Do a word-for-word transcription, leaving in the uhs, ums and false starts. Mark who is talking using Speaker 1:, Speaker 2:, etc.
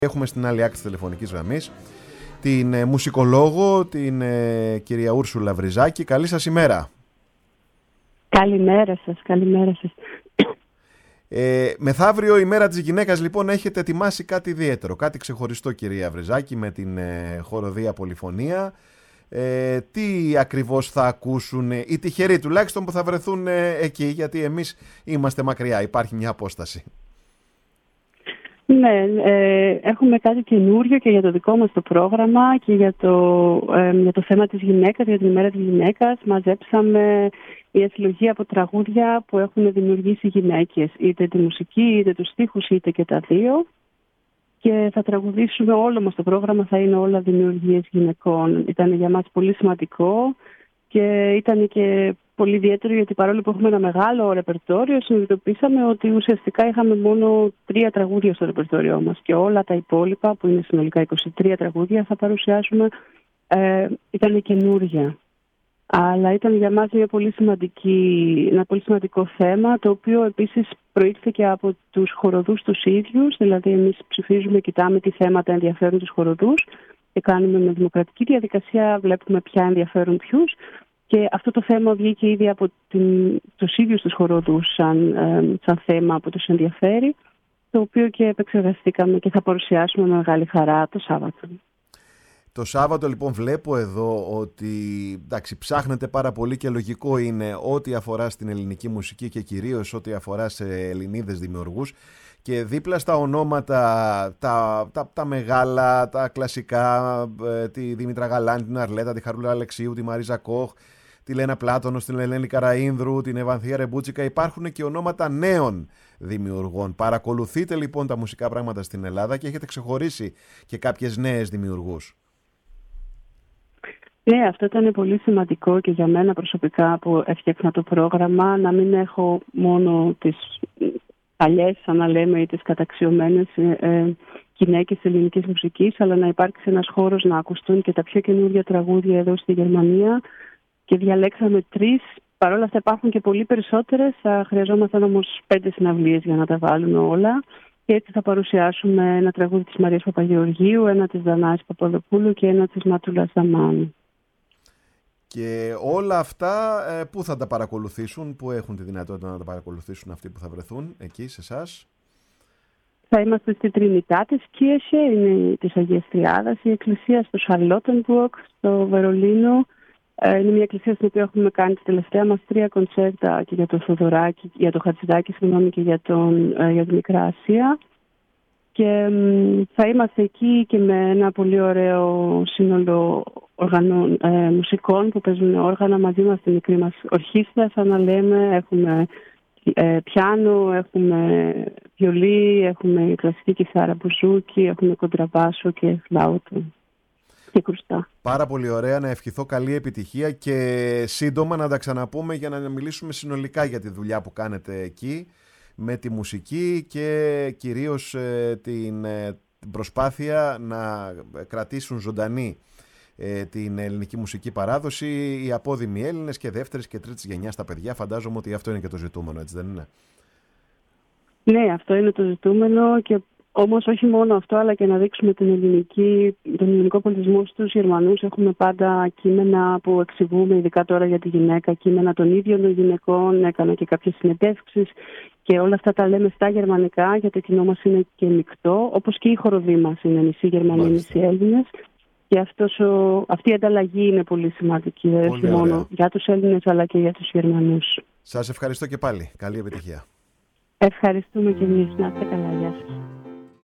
Speaker 1: Έχουμε στην άλλη άκρη της τηλεφωνικής γραμμής την ε, μουσικολόγο, την ε, κυρία Ούρσουλα Βρυζάκη. Καλή σας ημέρα.
Speaker 2: Καλημέρα σας, καλημέρα σας.
Speaker 1: Ε, μεθαύριο, η μέρα της γυναίκας, λοιπόν, έχετε ετοιμάσει κάτι ιδιαίτερο, κάτι ξεχωριστό, κυρία Βρυζάκη, με την ε, χοροδία Πολυφωνία. Ε, τι ακριβώς θα ακούσουν οι τυχεροί, τουλάχιστον, που θα βρεθούν ε, εκεί, γιατί εμείς είμαστε μακριά, υπάρχει μια απόσταση.
Speaker 2: Ναι, ε, έχουμε κάτι καινούριο και για το δικό μας το πρόγραμμα και για το, ε, για το θέμα της γυναίκας, για την ημέρα της γυναίκας. Μαζέψαμε μια συλλογή από τραγούδια που έχουν δημιουργήσει γυναίκες, είτε τη μουσική, είτε τους στίχους, είτε και τα δύο. Και θα τραγουδήσουμε, όλο μας το πρόγραμμα θα είναι όλα δημιουργίες γυναικών. Ήταν για μας πολύ σημαντικό και ήταν και πολύ ιδιαίτερο, γιατί παρόλο που έχουμε ένα μεγάλο ρεπερτόριο, συνειδητοποίησαμε ότι ουσιαστικά είχαμε μόνο τρία τραγούδια στο ρεπερτόριό μας και όλα τα υπόλοιπα, που είναι συνολικά είκοσι τρία τραγούδια, θα παρουσιάσουμε, ε, ήταν καινούργια. Αλλά ήταν για μας μια πολύ σημαντική, ένα πολύ σημαντικό θέμα, το οποίο επίσης προήλθε και από τους χοροδούς τους ίδιους. Δηλαδή, εμείς ψηφίζουμε, κοιτάμε τι θέματα ενδιαφέρουν τους χοροδούς και κάνουμε με δημοκρατική διαδικασία, βλέπουμε ποια ενδιαφέρουν ποιους. Και αυτό το θέμα βγήκε ήδη από την, τους ίδιους τους χοροδούς σαν, ε, σαν θέμα που τους ενδιαφέρει, το οποίο και επεξεργαστήκαμε και θα παρουσιάσουμε με μεγάλη χαρά το Σάββατο.
Speaker 1: Το Σάββατο, λοιπόν, βλέπω εδώ ότι, εντάξει, ψάχνετε πάρα πολύ και λογικό είναι ό,τι αφορά στην ελληνική μουσική και κυρίως ό,τι αφορά σε Ελληνίδες δημιουργούς, και δίπλα στα ονόματα τα, τα, τα μεγάλα, τα κλασικά, ε, τη Δήμητρα Γαλάνη, την Αρλέτα, τη Χαρούλα Αλεξίου, τη Μαρίζα Κόχ, τη Λένα Πλάτωνο, την Ελένη Καραΐνδρου, την Ευανθία Ρεμπούτσικα, υπάρχουν και ονόματα νέων δημιουργών. Παρακολουθείτε, λοιπόν, τα μουσικά πράγματα στην Ελλάδα και έχετε ξεχωρίσει και κάποιες νέες δημιουργούς.
Speaker 2: Ναι, αυτό ήταν πολύ σημαντικό και για μένα προσωπικά που έφτιαξα το πρόγραμμα, να μην έχω μόνο τις παλιές, σαν να λέμε, ή τις καταξιωμένες ε, γυναίκες της ελληνικής μουσικής, αλλά να υπάρξει ένας χώρος να ακουστούν και τα πιο καινούργια τραγούδια εδώ στη Γερμανία. Και διαλέξαμε τρεις. Παρ' όλα αυτά υπάρχουν και πολύ περισσότερες. Θα χρειαζόμασταν όμως πέντε συναυλίες για να τα βάλουμε όλα. Και έτσι θα παρουσιάσουμε ένα τραγούδι της Μαρίας Παπαγεωργίου, ένα της Δανάης Παπαδοπούλου και ένα της Ματούλας Δαμάνου.
Speaker 1: Και όλα αυτά ε, πού θα τα παρακολουθήσουν, πού έχουν τη δυνατότητα να τα παρακολουθήσουν αυτοί που θα βρεθούν εκεί σε εσάς?
Speaker 2: Θα είμαστε στη Τρινιτάτης Κίρχε, είναι της Αγίας Τριάδας, η εκκλησία στο Charlottenburg, στο Βερολίνο. Ε, είναι μια εκκλησία στην οποία έχουμε κάνει τα τελευταία μας τρία κονσέρτα, και για το Θοδωράκη, για το Χατζηδάκη, συγγνώμη, και για, τον, ε, για τη Μικρά Ασία. Και ε, θα είμαστε εκεί και με ένα πολύ ωραίο σύνολο οργανών, ε, μουσικών που παίζουν όργανα μαζί μας στη μικρή μας ορχήστρα, σαν να λέμε. Έχουμε ε, πιάνο, έχουμε βιολί, έχουμε κλασική κιθάρα μπουζούκι, έχουμε κοντραβάσο και φλάουτο και κρουστά.
Speaker 1: Πάρα πολύ ωραία, να ευχηθώ καλή επιτυχία και σύντομα να τα ξαναπούμε για να μιλήσουμε συνολικά για τη δουλειά που κάνετε εκεί με τη μουσική και κυρίως ε, την, ε, την προσπάθεια να κρατήσουν ζωντανή ε, την ελληνική μουσική παράδοση οι απόδημοι Έλληνες και δεύτερης και τρίτης γενιάς τα παιδιά. Φαντάζομαι ότι αυτό είναι και το ζητούμενο, έτσι δεν είναι?
Speaker 2: Ναι, αυτό είναι το ζητούμενο, και όμως όχι μόνο αυτό, αλλά και να δείξουμε την ελληνική, τον ελληνικό πολιτισμό στους Γερμανούς. Έχουμε πάντα κείμενα που εξηγούμε, ειδικά τώρα για τη γυναίκα, κείμενα των ίδιων των γυναικών. Έκανα και κάποιες συνεντεύξεις και όλα αυτά τα λέμε στα γερμανικά, γιατί το κοινό μας είναι και μεικτό, όπως και η χοροδή μας είναι μισή Γερμανοί, μισή Έλληνες. Και αυτός ο, αυτή η ανταλλαγή είναι πολύ σημαντική, πολύ όχι ωραία. Μόνο για τους Έλληνες, αλλά και για τους Γερμανούς.
Speaker 1: Σας ευχαριστώ και πάλι. Καλή επιτυχία.
Speaker 2: Ευχαριστούμε και εμείς. Να είστε καλά. Γεια σας.